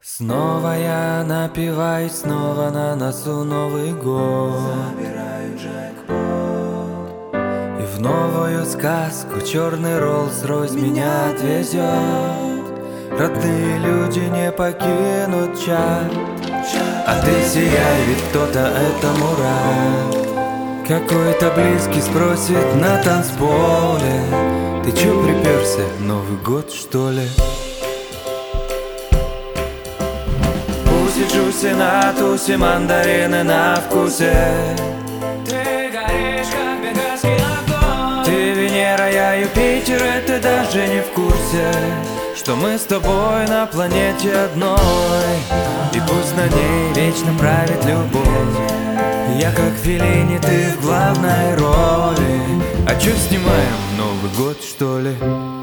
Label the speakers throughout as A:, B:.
A: Снова я напиваюсь, снова на носу Новый год. Забираю джекпот. И в новую сказку черный Роллс-Ройс меня отвезет. Родные люди не покинут чат. А ты сияй, ведь кто-то этому рад. Какой-то близкий спросит на танцполе: ты чё приперся, Новый год что ли? Джуси на тусе, мандарины на вкусе. Ты горишь, как бенгальский огонь. Ты Венера, я Юпитер, и ты даже не в курсе, что мы с тобой на планете одной. И пусть на ней вечно правит любовь. Я как Феллини, ты в главной роли. А чё снимаем, Новый год что ли?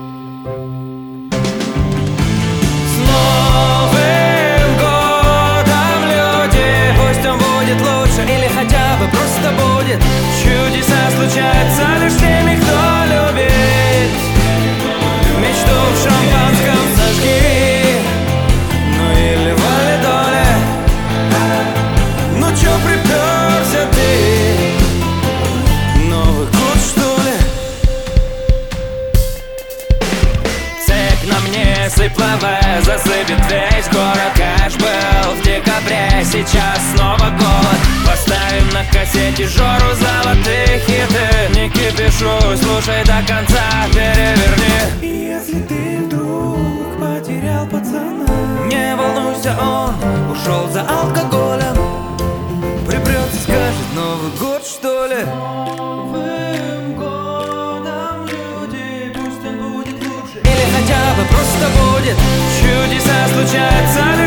A: Или хотя бы просто будет. Чудеса случаются лишь с теми, кто любит. Мечту в шампанском сожги. Ну или валидоле. Ну чё приперся ты? Новый год что ли? Цепь на мне слипловая засыпет весь город. Кэш был в декабре, сейчас снова год. Поставим на кассете Жору золотые хиты. Не кипишуй, слушай до конца, переверни. И если ты вдруг потерял пацана, не волнуйся, он ушел за алкоголем. Припрется, скажет: Новый год что ли? Новым годом люди, пусть он будет лучше. Или хотя бы просто будет. Чудеса случаются